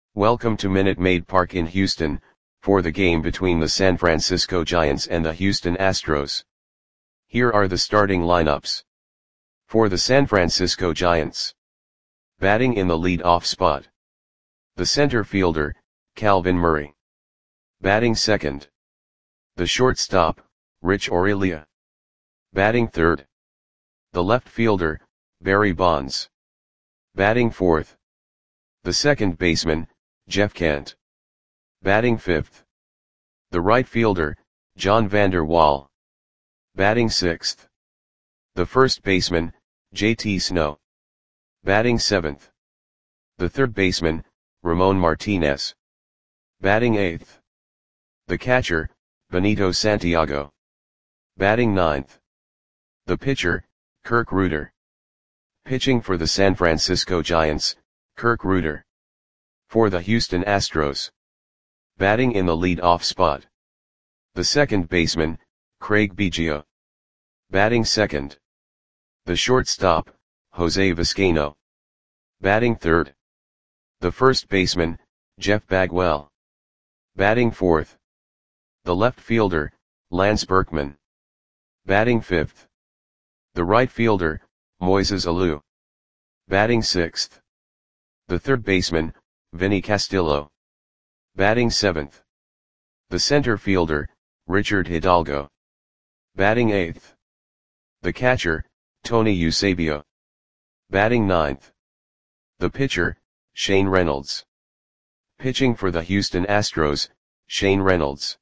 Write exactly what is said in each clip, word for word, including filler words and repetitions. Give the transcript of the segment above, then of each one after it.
Welcome to Minute Maid Park in Houston, for the game between the San Francisco Giants and the Houston Astros. Here are the starting lineups. For the San Francisco Giants. Batting in the lead-off spot. The center fielder, Calvin Murray. Batting second. The shortstop, Rich Aurilia. Batting third. The left fielder, Barry Bonds. Batting fourth. The second baseman, Jeff Kent. Batting fifth. The right fielder, John Vander Wal. Batting sixth. The first baseman, J T Snow. Batting seventh. The third baseman, Ramon Martinez. Batting eighth. The catcher, Benito Santiago. Batting ninth. The pitcher, Kirk Rueter. Pitching for the San Francisco Giants, Kirk Rueter. For the Houston Astros. Batting in the lead-off spot. The second baseman, Craig Biggio. Batting second. The shortstop, Jose Vizcaino. Batting third. The first baseman, Jeff Bagwell. Batting fourth. The left fielder, Lance Berkman. Batting fifth. The right fielder, Moises Alou. Batting sixth. The third baseman, Vinny Castillo. Batting seventh. The center fielder, Richard Hidalgo. Batting eighth. The catcher, Tony Eusebio. Batting ninth. The pitcher, Shane Reynolds. Pitching for the Houston Astros, Shane Reynolds.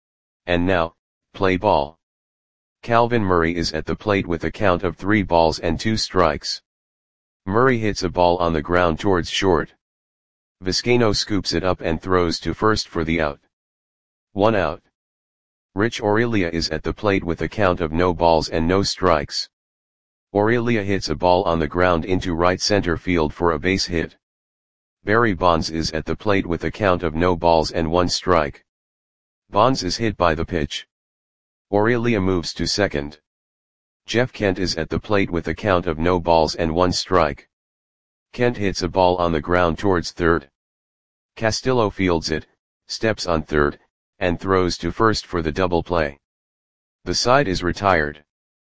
And now, play ball. Calvin Murray is at the plate with a count of three balls and two strikes. Murray hits a ball on the ground towards short. Vizcaino scoops it up and throws to first for the out. One out. Rich Aurilia is at the plate with a count of no balls and no strikes. Aurilia hits a ball on the ground into right center field for a base hit. Barry Bonds is at the plate with a count of no balls and one strike. Bonds is hit by the pitch. Aurilia moves to second. Jeff Kent is at the plate with a count of no balls and one strike. Kent hits a ball on the ground towards third. Castillo fields it, steps on third, and throws to first for the double play. The side is retired.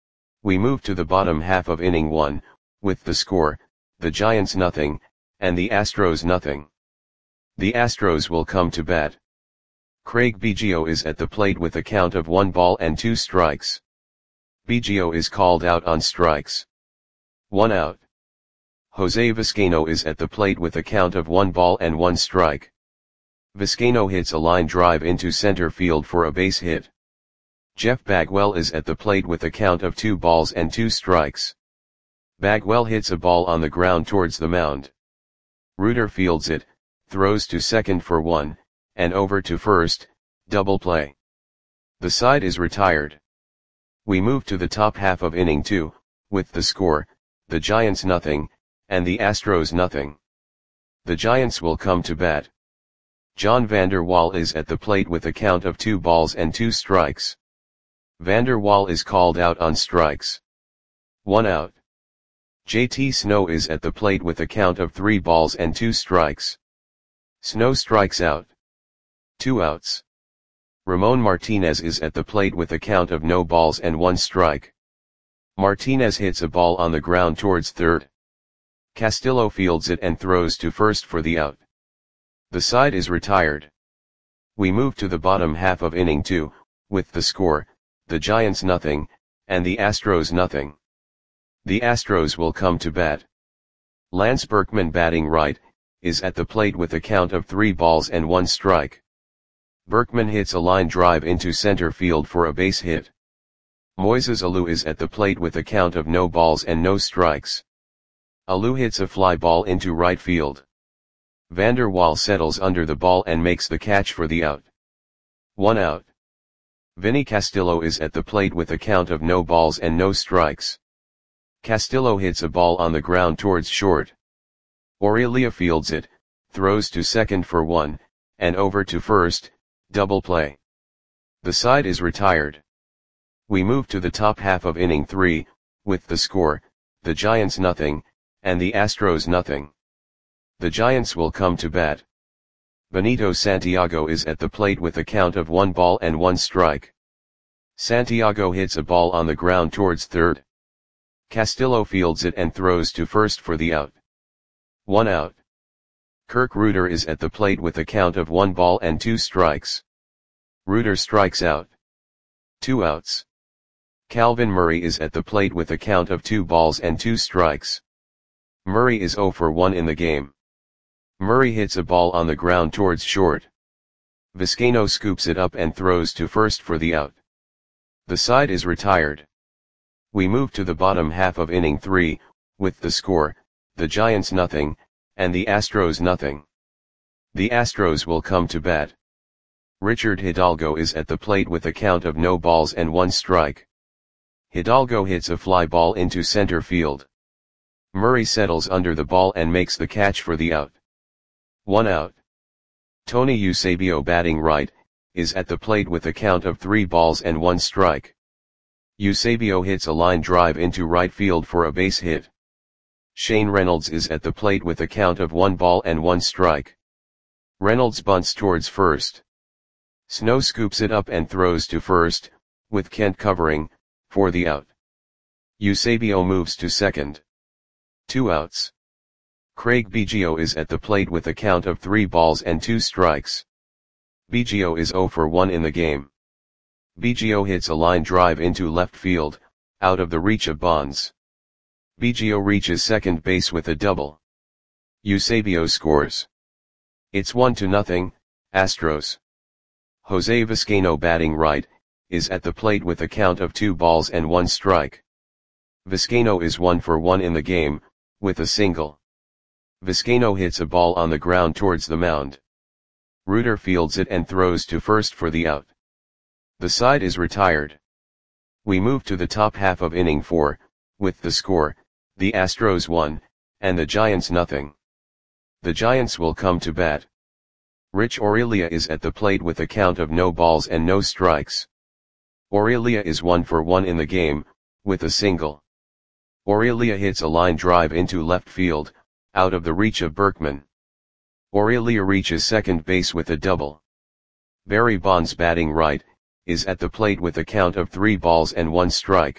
We move to the bottom half of inning one, with the score, the Giants nothing, and the Astros nothing. The Astros will come to bat. Craig Biggio is at the plate with a count of one ball and two strikes. Biggio is called out on strikes. One out. Jose Vizcaino is at the plate with a count of one ball and one strike. Vizcaino hits a line drive into center field for a base hit. Jeff Bagwell is at the plate with a count of two balls and two strikes. Bagwell hits a ball on the ground towards the mound. Rueter fields it, throws to second for one, and over to first, double play. The side is retired. We move to the top half of inning two, with the score, the Giants nothing, and the Astros nothing. The Giants will come to bat. John Vander Wal is at the plate with a count of two balls and two strikes. Vander Wal is called out on strikes. One out. J T Snow is at the plate with a count of three balls and two strikes. Snow strikes out. Two outs. Ramon Martinez is at the plate with a count of no balls and one strike. Martinez hits a ball on the ground towards third. Castillo fields it and throws to first for the out. The side is retired. We move to the bottom half of inning two, with the score, the Giants nothing, and the Astros nothing. The Astros will come to bat. Lance Berkman batting right, is at the plate with a count of three balls and one strike. Berkman hits a line drive into center field for a base hit. Moises Alou is at the plate with a count of no balls and no strikes. Alou hits a fly ball into right field. Vander Wal settles under the ball and makes the catch for the out. One out. Vinny Castillo is at the plate with a count of no balls and no strikes. Castillo hits a ball on the ground towards short. Aurilia fields it, throws to second for one, and over to first, double play. The side is retired. We move to the top half of inning three, with the score, the Giants nothing, and the Astros nothing. The Giants will come to bat. Benito Santiago is at the plate with a count of one ball and one strike. Santiago hits a ball on the ground towards third. Castillo fields it and throws to first for the out. One out. Kirk Reuter is at the plate with a count of one ball and two strikes. Reuter strikes out. Two outs. Calvin Murray is at the plate with a count of two balls and two strikes. Murray is zero for one in the game. Murray hits a ball on the ground towards short. Vizcaino scoops it up and throws to first for the out. The side is retired. We move to the bottom half of inning three, with the score, the Giants nothing, and the Astros nothing. The Astros will come to bat. Richard Hidalgo is at the plate with a count of no balls and one strike. Hidalgo hits a fly ball into center field. Murray settles under the ball and makes the catch for the out. One out. Tony Eusebio, batting right, is at the plate with a count of three balls and one strike. Eusebio hits a line drive into right field for a base hit. Shane Reynolds is at the plate with a count of one ball and one strike. Reynolds bunts towards first. Snow scoops it up and throws to first, with Kent covering, for the out. Eusebio moves to second. Two outs. Craig Biggio is at the plate with a count of three balls and two strikes. Biggio is zero for one in the game. Biggio hits a line drive into left field, out of the reach of Bonds. Biggio reaches second base with a double. Eusebio scores. It's one to nothing, Astros. Jose Vizcaino, batting right, is at the plate with a count of two balls and one strike. Vizcaino is one for one in the game, with a single. Vizcaino hits a ball on the ground towards the mound. Reuter fields it and throws to first for the out. The side is retired. We move to the top half of inning four, with the score, the Astros one, and the Giants nothing. The Giants will come to bat. Rich Aurelia is at the plate with a count of no balls and no strikes. Aurelia is one for one in the game, with a single. Aurelia hits a line drive into left field, out of the reach of Berkman. Aurelia reaches second base with a double. Barry Bonds, batting right, is at the plate with a count of three balls and one strike.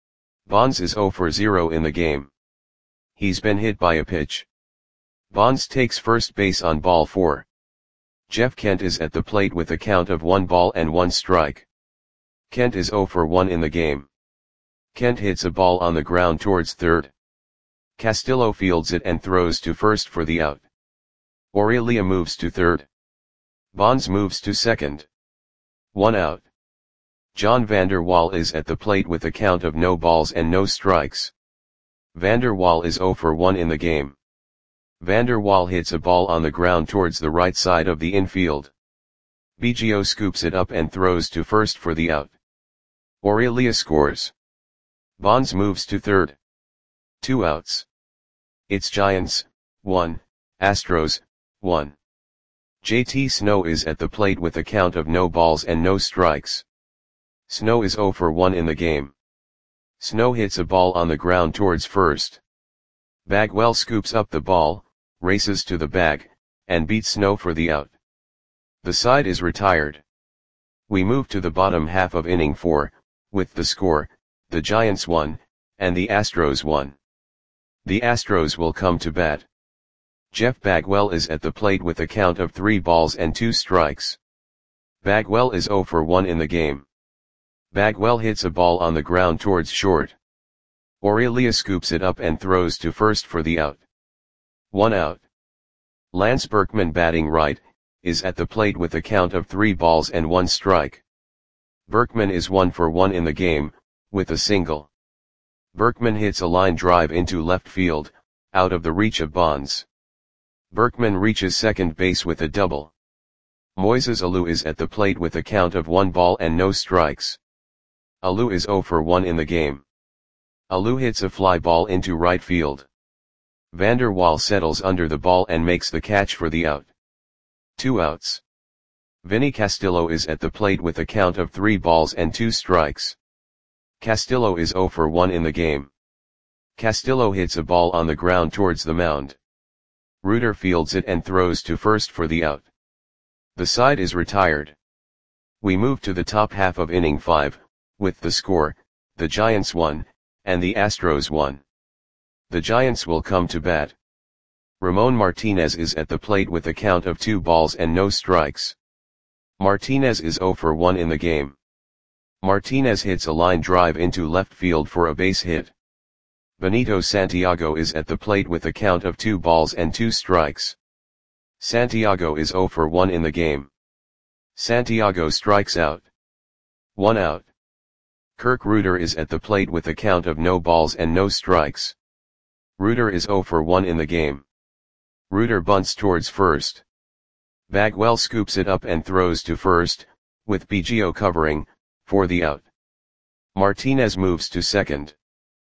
Bonds is zero for zero in the game. He's been hit by a pitch. Bonds takes first base on ball four. Jeff Kent is at the plate with a count of one ball and one strike. Kent is zero for one in the game. Kent hits a ball on the ground towards third. Castillo fields it and throws to first for the out. Aurelia moves to third. Bonds moves to second. One out. John Vander Wal is at the plate with a count of no balls and no strikes. Vander Wal is zero for one in the game. Vander Wal hits a ball on the ground towards the right side of the infield. Biggio scoops it up and throws to first for the out. Aurelia scores. Bonds moves to third. Two outs. It's Giants, one, Astros, one. J T Snow is at the plate with a count of no balls and no strikes. Snow is zero for one in the game. Snow hits a ball on the ground towards first. Bagwell scoops up the ball, races to the bag, and beats Snow for the out. The side is retired. We move to the bottom half of inning four, with the score, the Giants one, and the Astros one. The Astros will come to bat. Jeff Bagwell is at the plate with a count of three balls and two strikes. Bagwell is zero for one in the game. Bagwell hits a ball on the ground towards short. Aurelia scoops it up and throws to first for the out. One out. Lance Berkman, batting right, is at the plate with a count of three balls and one strike. Berkman is one for one in the game, with a single. Berkman hits a line drive into left field, out of the reach of Bonds. Berkman reaches second base with a double. Moises Alou is at the plate with a count of one ball and no strikes. Alou is zero for one in the game. Alou hits a fly ball into right field. Vander Wal settles under the ball and makes the catch for the out. Two outs. Vinny Castillo is at the plate with a count of three balls and two strikes. Castillo is zero for one in the game. Castillo hits a ball on the ground towards the mound. Reuter fields it and throws to first for the out. The side is retired. We move to the top half of inning five, with the score, the Giants one, and the Astros one. The Giants will come to bat. Ramon Martinez is at the plate with a count of two balls and no strikes. Martinez is zero for one in the game. Martinez hits a line drive into left field for a base hit. Benito Santiago is at the plate with a count of two balls and two strikes. Santiago is zero for one in the game. Santiago strikes out. One out. Kirk Reuter is at the plate with a count of no balls and no strikes. Reuter is zero for one in the game. Reuter bunts towards first. Bagwell scoops it up and throws to first, with Biggio covering, for the out. Martinez moves to second.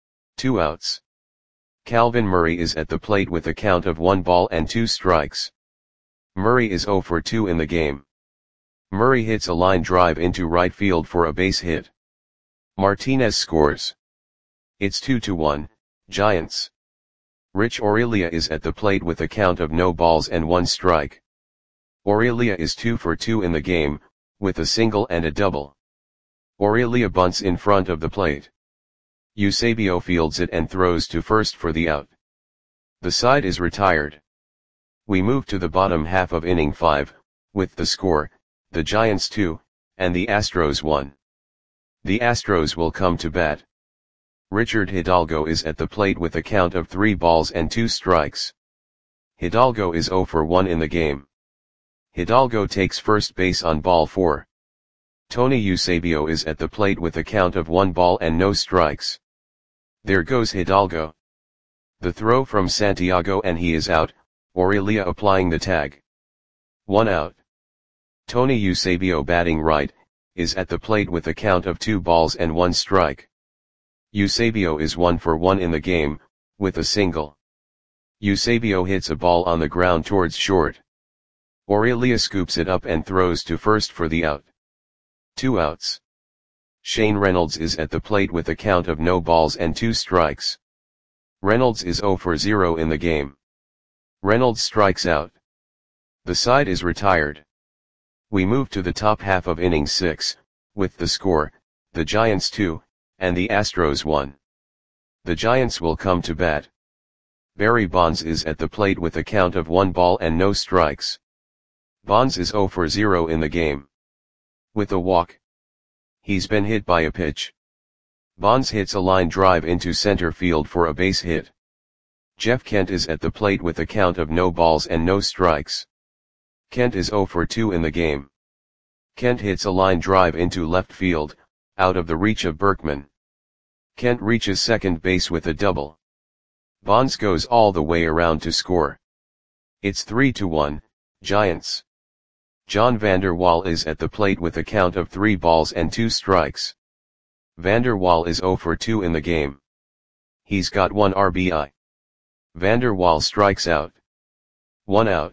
Two outs. Calvin Murray is at the plate with a count of one ball and two strikes. Murray is zero for two in the game. Murray hits a line drive into right field for a base hit. Martinez scores. It's two to one, Giants. Rich Aurelia is at the plate with a count of no balls and one strike. Aurelia is two for two in the game, with a single and a double. Aurelia bunts in front of the plate. Eusebio fields it and throws to first for the out. The side is retired. We move to the bottom half of inning five, with the score, the Giants two, and the Astros one. The Astros will come to bat. Richard Hidalgo is at the plate with a count of three balls and two strikes. Hidalgo is zero for one in the game. Hidalgo takes first base on ball four. Tony Eusebio is at the plate with a count of one ball and no strikes. There goes Hidalgo. The throw from Santiago and he is out, Aurelia applying the tag. One out. Tony Eusebio batting right, is at the plate with a count of two balls and one strike. Eusebio is one for one in the game, with a single. Eusebio hits a ball on the ground towards short. Aurelia scoops it up and throws to first for the out. Two outs. Shane Reynolds is at the plate with a count of no balls and two strikes. Reynolds is zero for zero in the game. Reynolds strikes out. The side is retired. We move to the top half of inning six, with the score, the Giants two, and the Astros one. The Giants will come to bat. Barry Bonds is at the plate with a count of one ball and no strikes. Bonds is zero for zero in the game. With a walk. He's been hit by a pitch. Bonds hits a line drive into center field for a base hit. Jeff Kent is at the plate with a count of no balls and no strikes. Kent is zero for two in the game. Kent hits a line drive into left field, out of the reach of Berkman. Kent reaches second base with a double. Bonds goes all the way around to score. It's three to one, Giants. John Vander Wal is at the plate with a count of three balls and two strikes. Vander Wal is zero for two in the game. He's got one R B I. Vander Wal strikes out. One out.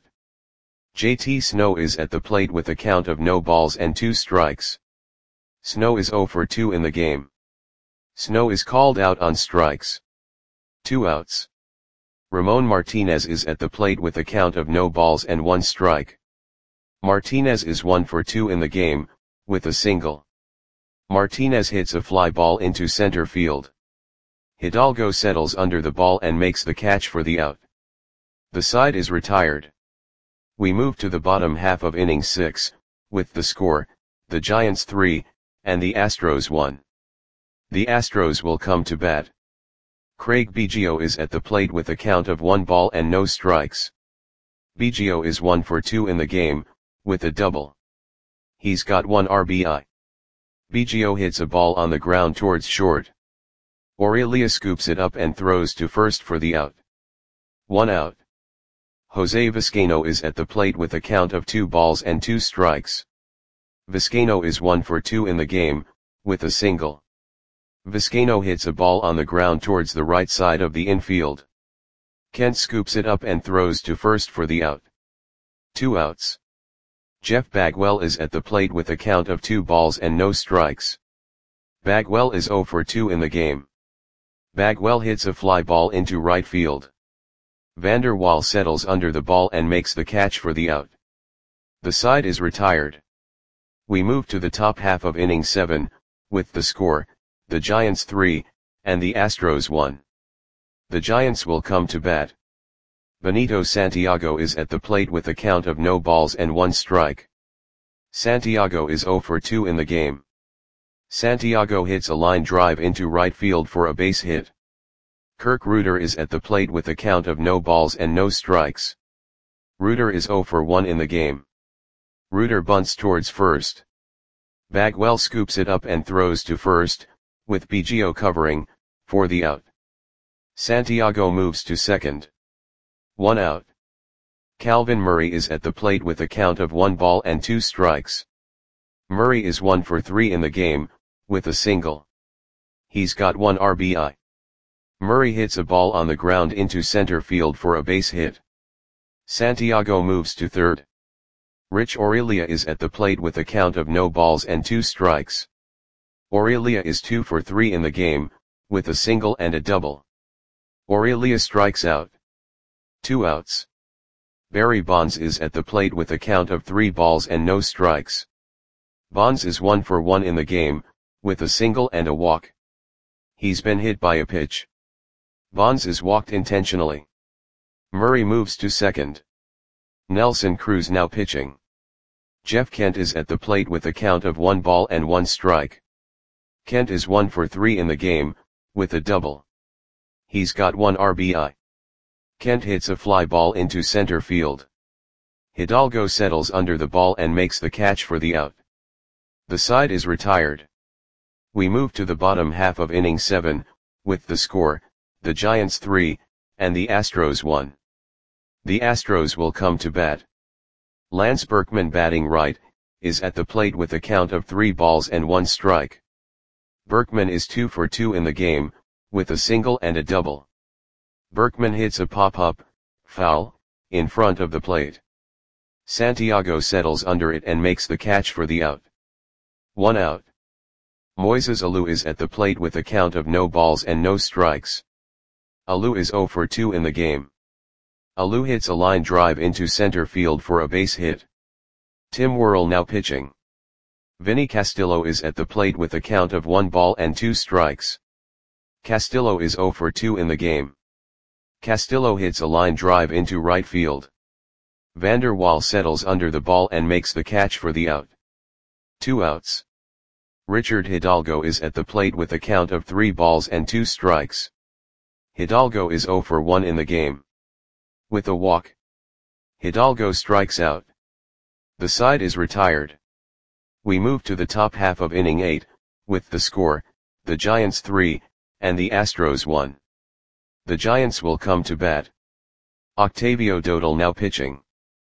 J T Snow is at the plate with a count of no balls and two strikes. Snow is zero for two in the game. Snow is called out on strikes. Two outs. Ramon Martinez is at the plate with a count of no balls and one strike. Martinez is one for two in the game, with a single. Martinez hits a fly ball into center field. Hidalgo settles under the ball and makes the catch for the out. The side is retired. We move to the bottom half of inning six, with the score, the Giants three, and the Astros one. The Astros will come to bat. Craig Biggio is at the plate with a count of one ball and no strikes. Biggio is one for two in the game, with a double. He's got one R B I. Biggio hits a ball on the ground towards short. Aurelia scoops it up and throws to first for the out. One out. Jose Vizcaino is at the plate with a count of two balls and two strikes. Vizcaino is one for two in the game, with a single. Vizcaino hits a ball on the ground towards the right side of the infield. Kent scoops it up and throws to first for the out. Two outs. Jeff Bagwell is at the plate with a count of two balls and no strikes. Bagwell is zero for two in the game. Bagwell hits a fly ball into right field. Vander Wal settles under the ball and makes the catch for the out. The side is retired. We move to the top half of inning seven, with the score, the Giants three, and the Astros one. The Giants will come to bat. Benito Santiago is at the plate with a count of no balls and one strike. Santiago is zero for two in the game. Santiago hits a line drive into right field for a base hit. Kirk Reuter is at the plate with a count of no balls and no strikes. Reuter is zero for one in the game. Reuter bunts towards first. Bagwell scoops it up and throws to first, with Biggio covering, for the out. Santiago moves to second. One out. Calvin Murray is at the plate with a count of one ball and two strikes. Murray is one for three in the game, with a single. He's got one R B I. Murray hits a ball on the ground into center field for a base hit. Santiago moves to third. Rich Aurelia is at the plate with a count of no balls and two strikes. Aurelia is two for three in the game, with a single and a double. Aurelia strikes out. Two outs. Barry Bonds is at the plate with a count of three balls and no strikes. Bonds is one for one in the game, with a single and a walk. He's been hit by a pitch. Bonds is walked intentionally. Murray moves to second. Nelson Cruz now pitching. Jeff Kent is at the plate with a count of one ball and one strike. Kent is one for three in the game, with a double. He's got one R B I. Kent hits a fly ball into center field. Hidalgo settles under the ball and makes the catch for the out. The side is retired. We move to the bottom half of inning seven, with the score, the Giants three, and the Astros one. The Astros will come to bat. Lance Berkman, batting right, is at the plate with a count of three balls and one strike. Berkman is two for two in the game, with a single and a double. Berkman hits a pop-up, foul, in front of the plate. Santiago settles under it and makes the catch for the out. One out. Moises Alou is at the plate with a count of no balls and no strikes. Alou is zero for two in the game. Alou hits a line drive into center field for a base hit. Tim Worrell now pitching. Vinny Castillo is at the plate with a count of one ball and two strikes. Castillo is zero for two in the game. Castillo hits a line drive into right field. Vander Waal settles under the ball and makes the catch for the out. Two outs. Richard Hidalgo is at the plate with a count of three balls and two strikes. Hidalgo is zero for one in the game. With a walk, Hidalgo strikes out. The side is retired. We move to the top half of inning eight, with the score, the Giants three, and the Astros one. The Giants will come to bat. Octavio Dotel now pitching.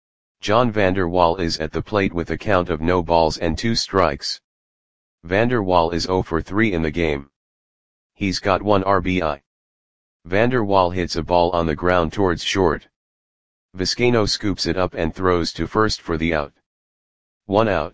John Vander Waal is at the plate with a count of no balls and two strikes. Vander Waal is zero for three in the game. He's got one R B I. Vander Waal hits a ball on the ground towards short. Vizcaino scoops it up and throws to first for the out. One out.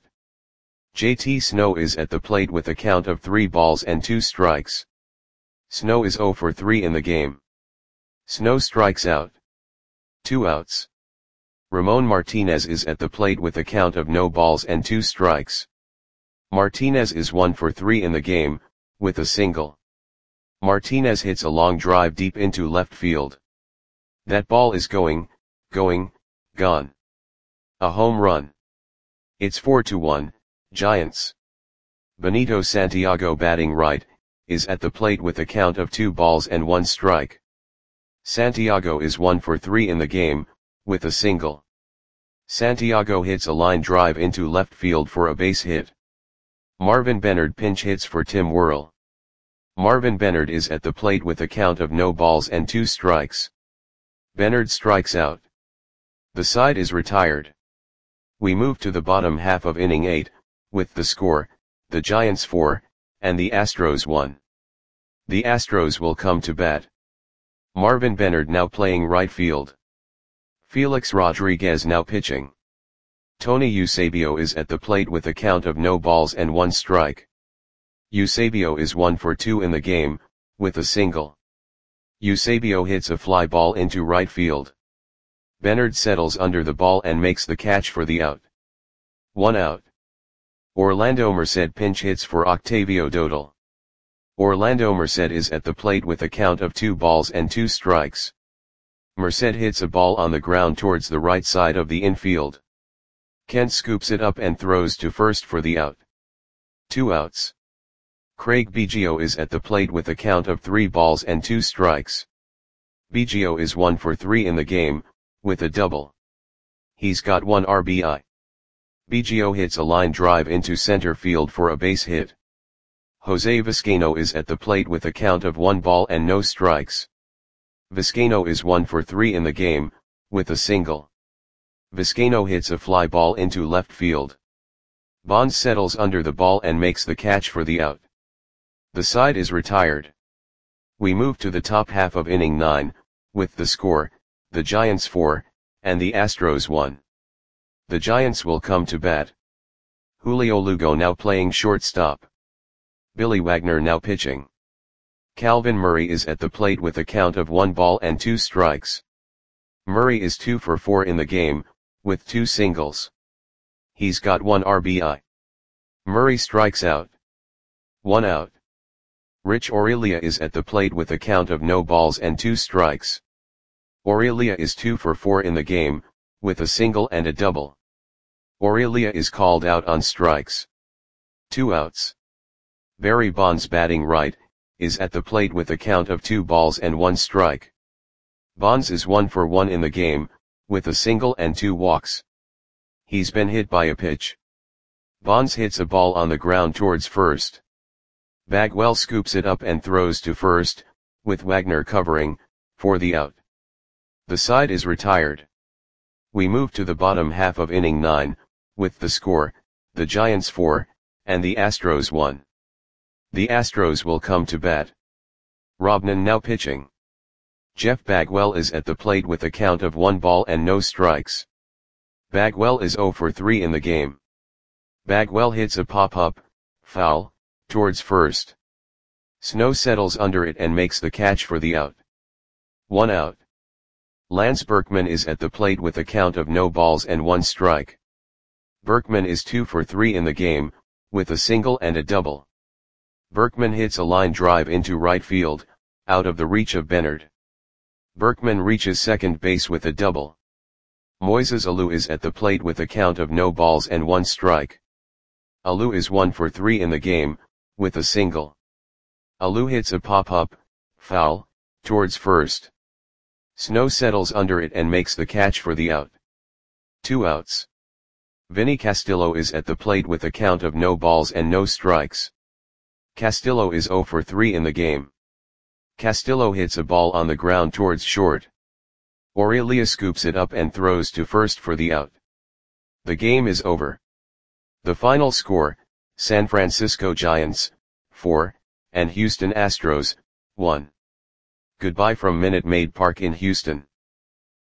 J T Snow is at the plate with a count of three balls and two strikes. Snow is zero for three in the game. Snow strikes out. Two outs. Ramon Martinez is at the plate with a count of no balls and two strikes. Martinez is one for three in the game, with a single. Martinez hits a long drive deep into left field. That ball is going, going, gone. A home run. It's four to one, Giants. Benito Santiago, batting right, is at the plate with a count of two balls and one strike. Santiago is one for three in the game, with a single. Santiago hits a line drive into left field for a base hit. Marvin Bennard pinch hits for Tim Worrell. Marvin Bennard is at the plate with a count of no balls and two strikes. Bennard strikes out. The side is retired. We move to the bottom half of inning eight, with the score, the Giants four, and the Astros one. The Astros will come to bat. Marvin Bennard now playing right field. Felix Rodriguez now pitching. Tony Eusebio is at the plate with a count of no balls and one strike. Eusebio is one for two in the game, with a single. Eusebio hits a fly ball into right field. Bennard settles under the ball and makes the catch for the out. one out. Orlando Merced pinch hits for Octavio Dodal. Orlando Merced is at the plate with a count of two balls and two strikes. Merced hits a ball on the ground towards the right side of the infield. Kent scoops it up and throws to first for the out. Two outs. Craig Biggio is at the plate with a count of three balls and two strikes. Biggio is one for three in the game, with a double. He's got one R B I. Biggio hits a line drive into center field for a base hit. Jose Vizcaino is at the plate with a count of one ball and no strikes. Vizcaino is one for three in the game, with a single. Vizcaino hits a fly ball into left field. Bonds settles under the ball and makes the catch for the out. The side is retired. We move to the top half of inning nine, with the score, the Giants four, and the Astros one. The Giants will come to bat. Julio Lugo now playing shortstop. Billy Wagner now pitching. Calvin Murray is at the plate with a count of one ball and two strikes. Murray is two for four in the game, with two singles. He's got one R B I. Murray strikes out. One out. Rich Aurelia is at the plate with a count of no balls and two strikes. Aurelia is two for four in the game, with a single and a double. Aurelia is called out on strikes. Two outs. Barry Bonds batting right, is at the plate with a count of two balls and one strike. Bonds is one for one in the game, with a single and two walks. He's been hit by a pitch. Bonds hits a ball on the ground towards first. Bagwell scoops it up and throws to first, with Wagner covering, for the out. The side is retired. We move to the bottom half of inning nine, with the score, the Giants four, and the Astros one. The Astros will come to bat. Robnan now pitching. Jeff Bagwell is at the plate with a count of one ball and no strikes. Bagwell is zero for three in the game. Bagwell hits a pop-up, foul, towards first. Snow settles under it and makes the catch for the out. One out. Lance Berkman is at the plate with a count of no balls and one strike. Berkman is two for three in the game, with a single and a double. Berkman hits a line drive into right field, out of the reach of Bernard. Berkman reaches second base with a double. Moises Alou is at the plate with a count of no balls and one strike. Alou is one for three in the game, with a single. Alou hits a pop-up, foul, towards first. Snow settles under it and makes the catch for the out. Two outs. Vinny Castillo is at the plate with a count of no balls and no strikes. Castillo is zero for three in the game. Castillo hits a ball on the ground towards short. Aurelia scoops it up and throws to first for the out. The game is over. The final score, San Francisco Giants, four, and Houston Astros, one. Goodbye from Minute Maid Park in Houston.